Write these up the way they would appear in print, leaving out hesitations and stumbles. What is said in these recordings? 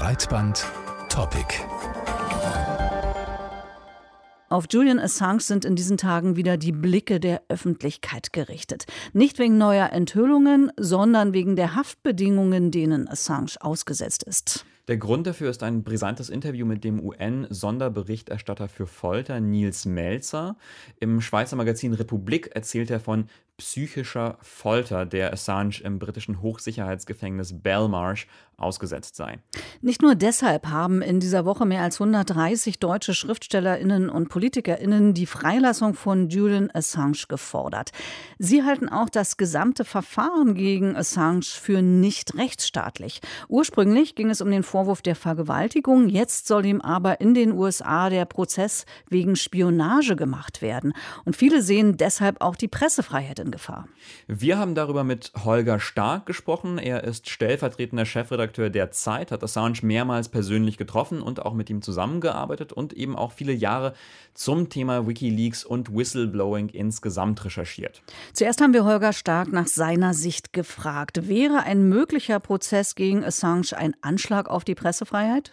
Breitband-Topic. Auf Julian Assange sind in diesen Tagen wieder die Blicke der Öffentlichkeit gerichtet. Nicht wegen neuer Enthüllungen, sondern wegen der Haftbedingungen, denen Assange ausgesetzt ist. Der Grund dafür ist ein brisantes Interview mit dem UN-Sonderberichterstatter für Folter, Nils Melzer. Im Schweizer Magazin Republik erzählt er von psychischer Folter, der Assange im britischen Hochsicherheitsgefängnis Belmarsh ausgesetzt sei. Nicht nur deshalb haben in dieser Woche mehr als 130 deutsche SchriftstellerInnen und PolitikerInnen die Freilassung von Julian Assange gefordert. Sie halten auch das gesamte Verfahren gegen Assange für nicht rechtsstaatlich. Ursprünglich ging es um den Vorwurf der Vergewaltigung, jetzt soll ihm aber in den USA der Prozess wegen Spionage gemacht werden. Und viele sehen deshalb auch die Pressefreiheit in Gefahr. Wir haben darüber mit Holger Stark gesprochen. Er ist stellvertretender Chefredakteur der Zeit, hat Assange mehrmals persönlich getroffen und auch mit ihm zusammengearbeitet und eben auch viele Jahre zum Thema WikiLeaks und Whistleblowing insgesamt recherchiert. Zuerst haben wir Holger Stark nach seiner Sicht gefragt. Wäre ein möglicher Prozess gegen Assange ein Anschlag auf die Pressefreiheit?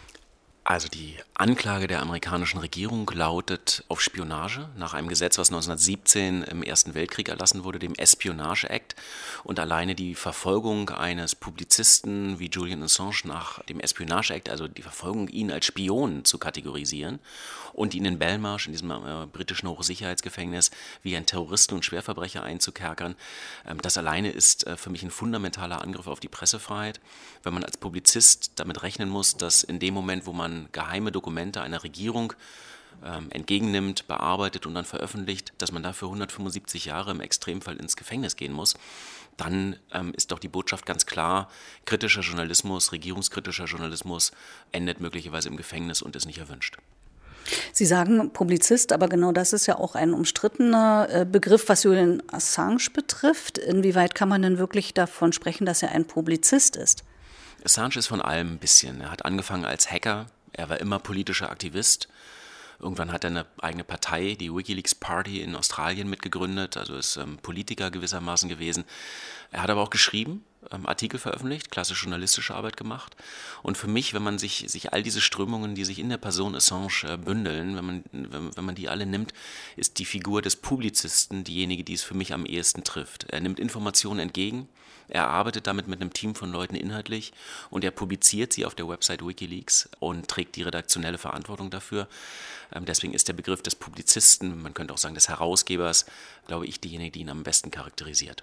Also die Anklage der amerikanischen Regierung lautet auf Spionage nach einem Gesetz, was 1917 im Ersten Weltkrieg erlassen wurde, dem Espionage Act. Und alleine die Verfolgung eines Publizisten wie Julian Assange nach dem Espionage Act, also die Verfolgung, ihn als Spion zu kategorisieren und ihn in Belmarsh, in diesem britischen Hochsicherheitsgefängnis, wie ein Terroristen und Schwerverbrecher einzukerkern, das alleine ist für mich ein fundamentaler Angriff auf die Pressefreiheit, wenn man als Publizist damit rechnen muss, dass in dem Moment, wo man geheime Dokumente einer Regierung entgegennimmt, bearbeitet und dann veröffentlicht, dass man dafür 175 Jahre im Extremfall ins Gefängnis gehen muss, dann ist doch die Botschaft ganz klar, kritischer Journalismus, regierungskritischer Journalismus endet möglicherweise im Gefängnis und ist nicht erwünscht. Sie sagen Publizist, aber genau das ist ja auch ein umstrittener Begriff, was Julian Assange betrifft. Inwieweit kann man denn wirklich davon sprechen, dass er ein Publizist ist? Assange ist von allem ein bisschen. Er hat angefangen als Hacker, er war immer politischer Aktivist. Irgendwann hat er eine eigene Partei, die WikiLeaks Party in Australien mitgegründet, also ist Politiker gewissermaßen gewesen. Er hat aber auch geschrieben, Artikel veröffentlicht, klassisch journalistische Arbeit gemacht. Und für mich, wenn man sich all diese Strömungen, die sich in der Person Assange bündeln, wenn man die alle nimmt, ist die Figur des Publizisten diejenige, die es für mich am ehesten trifft. Er nimmt Informationen entgegen, er arbeitet damit mit einem Team von Leuten inhaltlich und er publiziert sie auf der Website WikiLeaks und trägt die redaktionelle Verantwortung dafür. Deswegen ist der Begriff des Publizisten, man könnte auch sagen des Herausgebers, glaube ich, diejenige, die ihn am besten charakterisiert.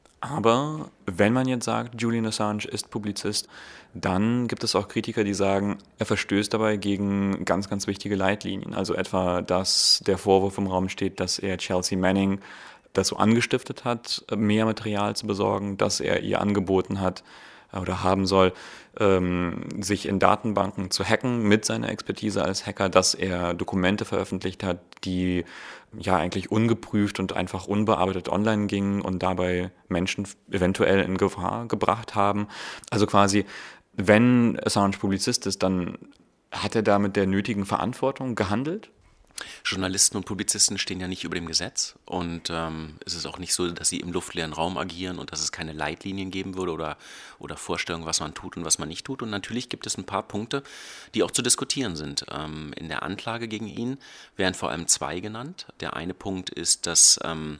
Aber wenn man jetzt sagt, Julian Assange ist Publizist, dann gibt es auch Kritiker, die sagen, er verstößt dabei gegen ganz, ganz wichtige Leitlinien. Also etwa, dass der Vorwurf im Raum steht, dass er Chelsea Manning dazu angestiftet hat, mehr Material zu besorgen, dass er ihr angeboten hat oder haben soll, sich in Datenbanken zu hacken mit seiner Expertise als Hacker, dass er Dokumente veröffentlicht hat, die ja eigentlich ungeprüft und einfach unbearbeitet online gingen und dabei Menschen eventuell in Gefahr gebracht haben. Also quasi, wenn Assange Publizist ist, dann hat er da mit der nötigen Verantwortung gehandelt? Journalisten und Publizisten stehen ja nicht über dem Gesetz und es ist auch nicht so, dass sie im luftleeren Raum agieren und dass es keine Leitlinien geben würde oder Vorstellungen, was man tut und was man nicht tut. Und natürlich gibt es ein paar Punkte, die auch zu diskutieren sind. In der Anklage gegen ihn werden vor allem zwei genannt. Der eine Punkt ist, dass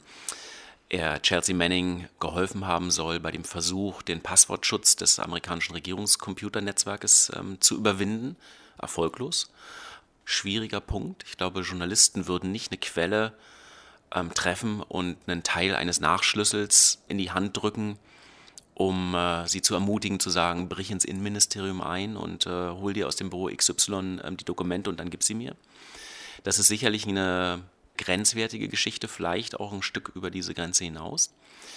er Chelsea Manning geholfen haben soll bei dem Versuch, den Passwortschutz des amerikanischen Regierungscomputernetzwerkes zu überwinden. Erfolglos. Schwieriger Punkt. Ich glaube, Journalisten würden nicht eine Quelle treffen und einen Teil eines Nachschlüssels in die Hand drücken, um sie zu ermutigen, zu sagen, brich ins Innenministerium ein und hol dir aus dem Büro XY die Dokumente und dann gib sie mir. Das ist sicherlich eine grenzwertige Geschichte, vielleicht auch ein Stück über diese Grenze hinaus.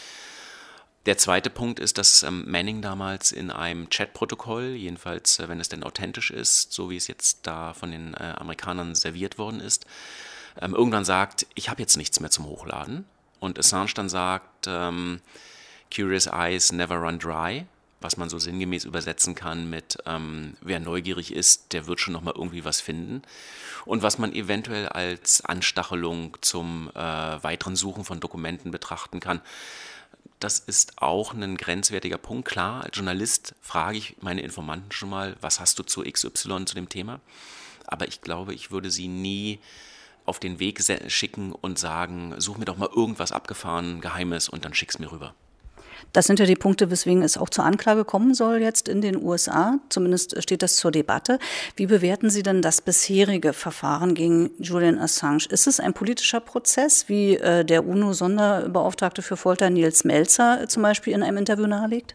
Der zweite Punkt ist, dass Manning damals in einem Chatprotokoll, jedenfalls wenn es denn authentisch ist, so wie es jetzt da von den Amerikanern serviert worden ist, irgendwann sagt, ich habe jetzt nichts mehr zum Hochladen. Und Assange dann sagt, Curious Eyes never run dry, was man so sinngemäß übersetzen kann mit, wer neugierig ist, der wird schon nochmal irgendwie was finden. Und was man eventuell als Anstachelung zum weiteren Suchen von Dokumenten betrachten kann. das ist auch ein grenzwertiger Punkt. Klar, als Journalist frage ich meine Informanten schon mal, was hast du zu XY, zu dem Thema? Aber ich glaube, ich würde sie nie auf den Weg schicken und sagen, such mir doch mal irgendwas abgefahren, Geheimes und dann schick's mir rüber. Das sind ja die Punkte, weswegen es auch zur Anklage kommen soll jetzt in den USA. Zumindest steht das zur Debatte. Wie bewerten Sie denn das bisherige Verfahren gegen Julian Assange? Ist es ein politischer Prozess, wie der UNO-Sonderbeauftragte für Folter Nils Melzer zum Beispiel in einem Interview nahelegt?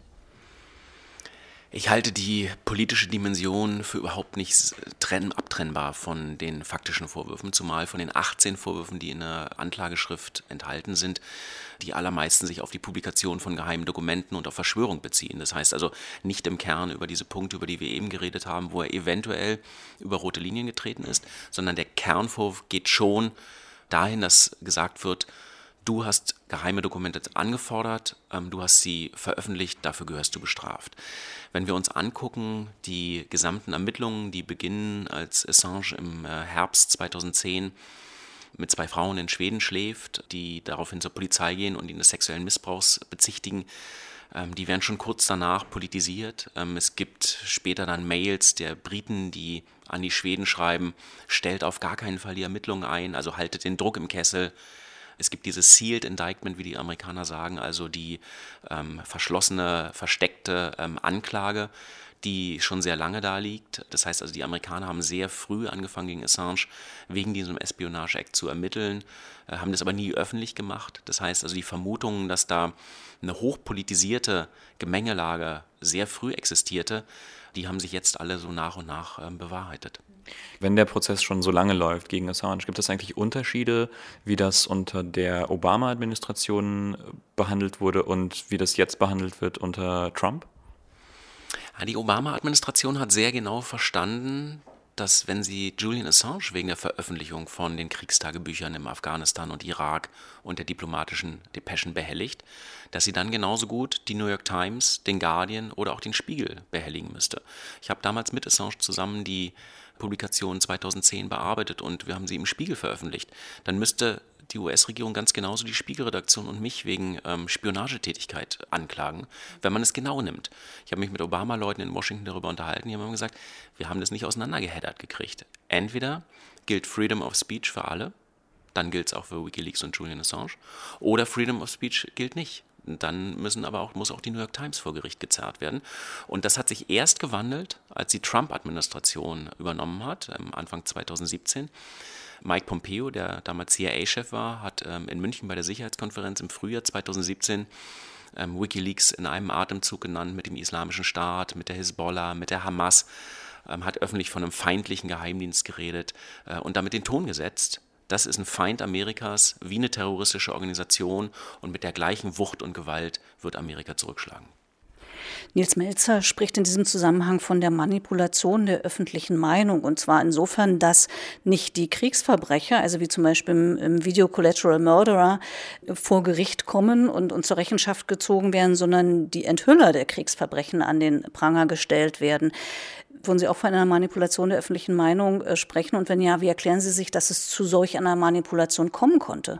Ich halte die politische Dimension für überhaupt nicht abtrennbar von den faktischen Vorwürfen, zumal von den 18 Vorwürfen, die in der Anklageschrift enthalten sind, die allermeisten sich auf die Publikation von geheimen Dokumenten und auf Verschwörung beziehen. Das heißt also nicht im Kern über diese Punkte, über die wir eben geredet haben, wo er eventuell über rote Linien getreten ist, sondern der Kernvorwurf geht schon dahin, dass gesagt wird, du hast geheime Dokumente angefordert, du hast sie veröffentlicht, dafür gehörst du bestraft. Wenn wir uns angucken, die gesamten Ermittlungen, die beginnen, als Assange im Herbst 2010 mit 2 Frauen in Schweden schläft, die daraufhin zur Polizei gehen und ihn des sexuellen Missbrauchs bezichtigen, die werden schon kurz danach politisiert. Es gibt später dann Mails der Briten, die an die Schweden schreiben, stellt auf gar keinen Fall die Ermittlungen ein, also haltet den Druck im Kessel. Es gibt dieses Sealed Indictment, wie die Amerikaner sagen, also die verschlossene, versteckte Anklage, die schon sehr lange da liegt. Das heißt also, die Amerikaner haben sehr früh angefangen, gegen Assange wegen diesem Espionage Act zu ermitteln, haben das aber nie öffentlich gemacht. Das heißt also, die Vermutungen, dass da eine hochpolitisierte Gemengelage sehr früh existierte, die haben sich jetzt alle so nach und nach bewahrheitet. Wenn der Prozess schon so lange läuft gegen Assange, gibt es eigentlich Unterschiede, wie das unter der Obama-Administration behandelt wurde und wie das jetzt behandelt wird unter Trump? Die Obama-Administration hat sehr genau verstanden, dass wenn sie Julian Assange wegen der Veröffentlichung von den Kriegstagebüchern im Afghanistan und Irak und der diplomatischen Depeschen behelligt, dass sie dann genauso gut die New York Times, den Guardian oder auch den Spiegel behelligen müsste. Ich habe damals mit Assange zusammen die Publikation 2010 bearbeitet und wir haben sie im Spiegel veröffentlicht. Dann müsste die US-Regierung ganz genauso die Spiegelredaktion und mich wegen Spionagetätigkeit anklagen, wenn man es genau nimmt. Ich habe mich mit Obama-Leuten in Washington darüber unterhalten, die haben gesagt, wir haben das nicht auseinandergeheddert gekriegt. Entweder gilt Freedom of Speech für alle, dann gilt es auch für WikiLeaks und Julian Assange, oder Freedom of Speech gilt nicht. Dann muss auch die New York Times vor Gericht gezerrt werden. Und das hat sich erst gewandelt, als die Trump-Administration übernommen hat, Anfang 2017. Mike Pompeo, der damals CIA-Chef war, hat in München bei der Sicherheitskonferenz im Frühjahr 2017 WikiLeaks in einem Atemzug genannt mit dem Islamischen Staat, mit der Hisbollah, mit der Hamas, hat öffentlich von einem feindlichen Geheimdienst geredet und damit den Ton gesetzt. Das ist ein Feind Amerikas, wie eine terroristische Organisation und mit der gleichen Wucht und Gewalt wird Amerika zurückschlagen. Nils Melzer spricht in diesem Zusammenhang von der Manipulation der öffentlichen Meinung. Und zwar insofern, dass nicht die Kriegsverbrecher, also wie zum Beispiel im Video Collateral Murderer, vor Gericht kommen und zur Rechenschaft gezogen werden, sondern die Enthüller der Kriegsverbrechen an den Pranger gestellt werden. Würden Sie auch von einer Manipulation der öffentlichen Meinung sprechen? Und wenn ja, wie erklären Sie sich, dass es zu solch einer Manipulation kommen konnte?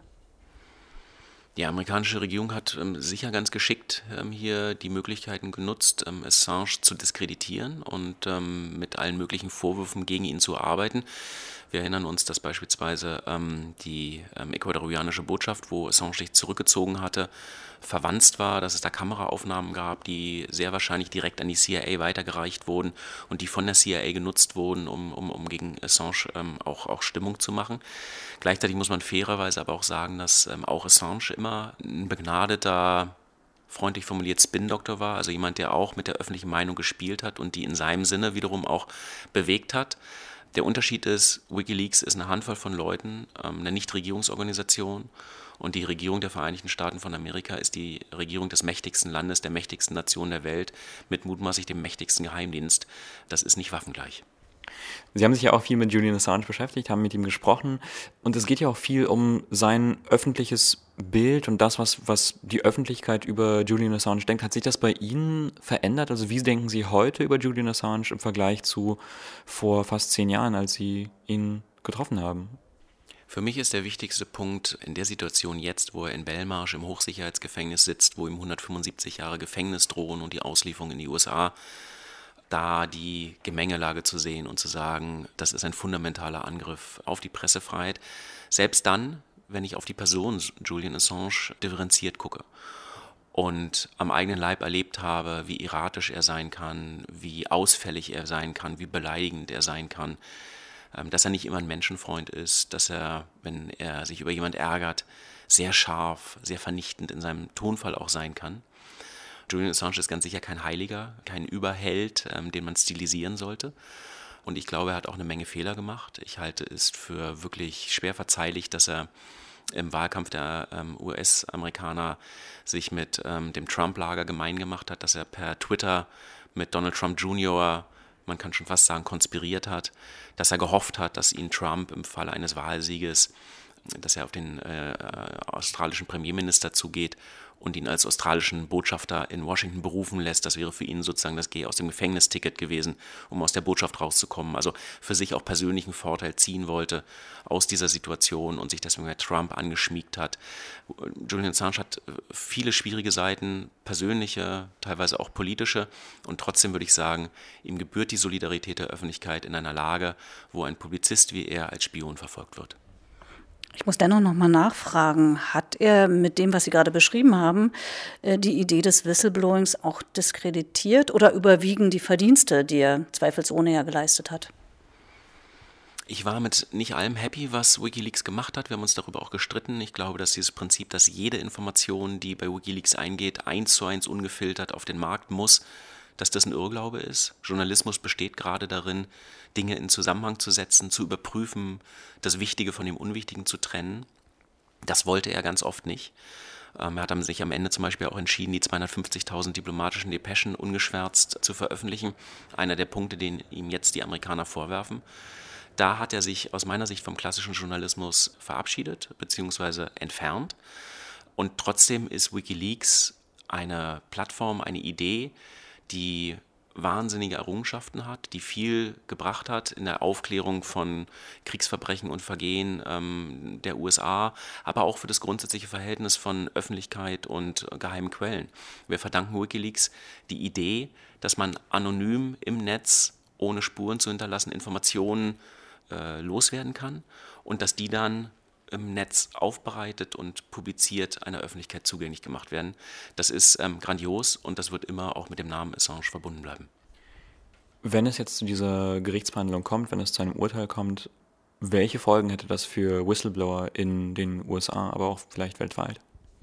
Die amerikanische Regierung hat sicher ganz geschickt hier die Möglichkeiten genutzt, Assange zu diskreditieren und mit allen möglichen Vorwürfen gegen ihn zu arbeiten. Wir erinnern uns, dass beispielsweise die ecuadorianische Botschaft, wo Assange sich zurückgezogen hatte, verwanzt war, dass es da Kameraaufnahmen gab, die sehr wahrscheinlich direkt an die CIA weitergereicht wurden und die von der CIA genutzt wurden, um gegen Assange auch Stimmung zu machen. Gleichzeitig muss man fairerweise aber auch sagen, dass auch Assange immer ein begnadeter, freundlich formuliert Spin-Doktor war, also jemand, der auch mit der öffentlichen Meinung gespielt hat und die in seinem Sinne wiederum auch bewegt hat. Der Unterschied ist, WikiLeaks ist eine Handvoll von Leuten, eine Nichtregierungsorganisation und die Regierung der Vereinigten Staaten von Amerika ist die Regierung des mächtigsten Landes, der mächtigsten Nation der Welt mit mutmaßlich dem mächtigsten Geheimdienst. Das ist nicht waffengleich. Sie haben sich ja auch viel mit Julian Assange beschäftigt, haben mit ihm gesprochen und es geht ja auch viel um sein öffentliches Bild und das, was die Öffentlichkeit über Julian Assange denkt. Hat sich das bei Ihnen verändert? Also wie denken Sie heute über Julian Assange im Vergleich zu vor fast 10 Jahren, als Sie ihn getroffen haben? Für mich ist der wichtigste Punkt in der Situation jetzt, wo er in Belmarsh im Hochsicherheitsgefängnis sitzt, wo ihm 175 Jahre Gefängnis drohen und die Auslieferung in die USA, da die Gemengelage zu sehen und zu sagen, das ist ein fundamentaler Angriff auf die Pressefreiheit. Selbst dann, wenn ich auf die Person Julian Assange differenziert gucke und am eigenen Leib erlebt habe, wie erratisch er sein kann, wie ausfällig er sein kann, wie beleidigend er sein kann, dass er nicht immer ein Menschenfreund ist, dass er, wenn er sich über jemand ärgert, sehr scharf, sehr vernichtend in seinem Tonfall auch sein kann. Julian Assange ist ganz sicher kein Heiliger, kein Überheld, den man stilisieren sollte. Und ich glaube, er hat auch eine Menge Fehler gemacht. Ich halte es für wirklich schwer verzeihlich, dass er im Wahlkampf der US-Amerikaner sich mit dem Trump-Lager gemein gemacht hat, dass er per Twitter mit Donald Trump Jr., man kann schon fast sagen, konspiriert hat, dass er gehofft hat, dass ihn Trump im Falle eines Wahlsieges, dass er auf den australischen Premierminister zugeht und ihn als australischen Botschafter in Washington berufen lässt. Das wäre für ihn sozusagen das Geh aus dem Gefängnisticket gewesen, um aus der Botschaft rauszukommen. Also für sich auch persönlichen Vorteil ziehen wollte aus dieser Situation und sich deswegen bei Trump angeschmiegt hat. Julian Assange hat viele schwierige Seiten, persönliche, teilweise auch politische. Und trotzdem würde ich sagen, ihm gebührt die Solidarität der Öffentlichkeit in einer Lage, wo ein Publizist wie er als Spion verfolgt wird. Ich muss dennoch noch mal nachfragen, hat er mit dem, was Sie gerade beschrieben haben, die Idee des Whistleblowings auch diskreditiert oder überwiegen die Verdienste, die er zweifelsohne ja geleistet hat? Ich war mit nicht allem happy, was WikiLeaks gemacht hat. Wir haben uns darüber auch gestritten. Ich glaube, dass dieses Prinzip, dass jede Information, die bei WikiLeaks eingeht, 1:1 ungefiltert auf den Markt muss, dass das ein Irrglaube ist. Journalismus besteht gerade darin, Dinge in Zusammenhang zu setzen, zu überprüfen, das Wichtige von dem Unwichtigen zu trennen. Das wollte er ganz oft nicht. Er hat sich am Ende zum Beispiel auch entschieden, die 250.000 diplomatischen Depeschen ungeschwärzt zu veröffentlichen. Einer der Punkte, den ihm jetzt die Amerikaner vorwerfen. Da hat er sich aus meiner Sicht vom klassischen Journalismus verabschiedet bzw. entfernt. Und trotzdem ist WikiLeaks eine Plattform, eine Idee, die wahnsinnige Errungenschaften hat, die viel gebracht hat in der Aufklärung von Kriegsverbrechen und Vergehen der USA, aber auch für das grundsätzliche Verhältnis von Öffentlichkeit und geheimen Quellen. Wir verdanken WikiLeaks die Idee, dass man anonym im Netz, ohne Spuren zu hinterlassen, Informationen loswerden kann und dass die dann im Netz aufbereitet und publiziert einer Öffentlichkeit zugänglich gemacht werden. Das ist grandios und das wird immer auch mit dem Namen Assange verbunden bleiben. Wenn es jetzt zu dieser Gerichtsverhandlung kommt, wenn es zu einem Urteil kommt, welche Folgen hätte das für Whistleblower in den USA, aber auch vielleicht weltweit?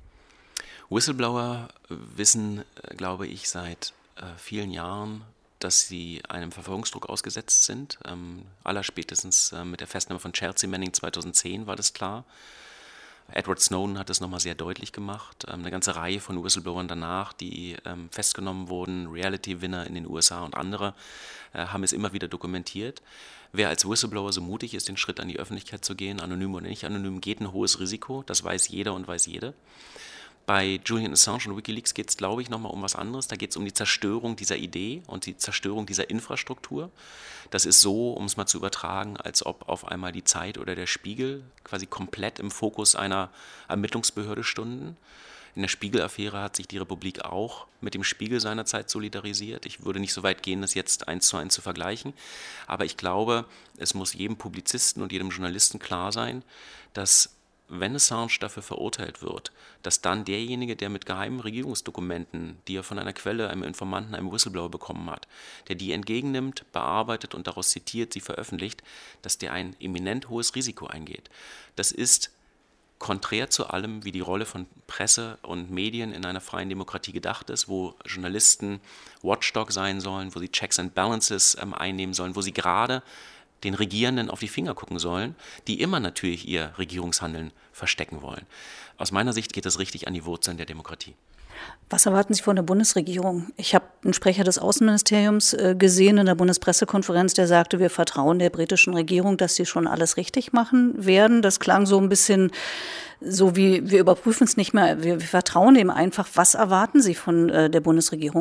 Whistleblower wissen, glaube ich, seit vielen Jahren, dass sie einem Verfolgungsdruck ausgesetzt sind. Allerspätestens mit der Festnahme von Chelsea Manning 2010 war das klar. Edward Snowden hat das nochmal sehr deutlich gemacht. Eine ganze Reihe von Whistleblowern danach, die festgenommen wurden, Reality-Winner in den USA und andere, haben es immer wieder dokumentiert. Wer als Whistleblower so mutig ist, den Schritt an die Öffentlichkeit zu gehen, anonym oder nicht anonym, geht ein hohes Risiko. Das weiß jeder und weiß jede. Bei Julian Assange und WikiLeaks geht es, glaube ich, nochmal um was anderes. Da geht es um die Zerstörung dieser Idee und die Zerstörung dieser Infrastruktur. Das ist so, um es mal zu übertragen, als ob auf einmal die Zeit oder der Spiegel quasi komplett im Fokus einer Ermittlungsbehörde stunden. In der Spiegel-Affäre hat sich die Republik auch mit dem Spiegel seinerzeit solidarisiert. Ich würde nicht so weit gehen, das jetzt 1:1 zu vergleichen. Aber ich glaube, es muss jedem Publizisten und jedem Journalisten klar sein, dass wenn Assange dafür verurteilt wird, dass dann derjenige, der mit geheimen Regierungsdokumenten, die er von einer Quelle, einem Informanten, einem Whistleblower bekommen hat, der die entgegennimmt, bearbeitet und daraus zitiert, sie veröffentlicht, dass der ein eminent hohes Risiko eingeht. Das ist konträr zu allem, wie die Rolle von Presse und Medien in einer freien Demokratie gedacht ist, wo Journalisten Watchdog sein sollen, wo sie Checks and Balances einnehmen sollen, wo sie gerade den Regierenden auf die Finger gucken sollen, die immer natürlich ihr Regierungshandeln verstecken wollen. Aus meiner Sicht geht es richtig an die Wurzeln der Demokratie. Was erwarten Sie von der Bundesregierung? Ich habe einen Sprecher des Außenministeriums gesehen in der Bundespressekonferenz, der sagte, wir vertrauen der britischen Regierung, dass sie schon alles richtig machen werden. Das klang so ein bisschen so wie, wir überprüfen es nicht mehr, wir vertrauen dem einfach. Was erwarten Sie von der Bundesregierung?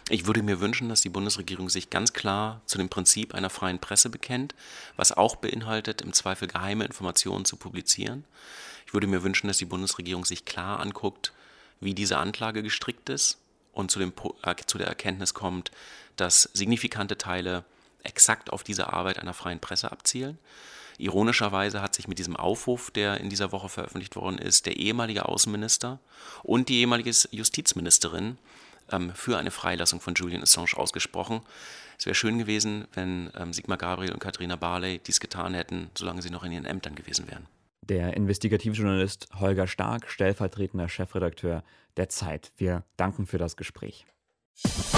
Ich würde mir wünschen, dass die Bundesregierung sich ganz klar zu dem Prinzip einer freien Presse bekennt, was auch beinhaltet, im Zweifel geheime Informationen zu publizieren. Ich würde mir wünschen, dass die Bundesregierung sich klar anguckt, wie diese Anklage gestrickt ist und zu der Erkenntnis kommt, dass signifikante Teile exakt auf diese Arbeit einer freien Presse abzielen. Ironischerweise hat sich mit diesem Aufruf, der in dieser Woche veröffentlicht worden ist, der ehemalige Außenminister und die ehemalige Justizministerin für eine Freilassung von Julian Assange ausgesprochen. Es wäre schön gewesen, wenn Sigmar Gabriel und Katharina Barley dies getan hätten, solange sie noch in ihren Ämtern gewesen wären. Der Investigativjournalist Holger Stark, stellvertretender Chefredakteur der Zeit. Wir danken für das Gespräch.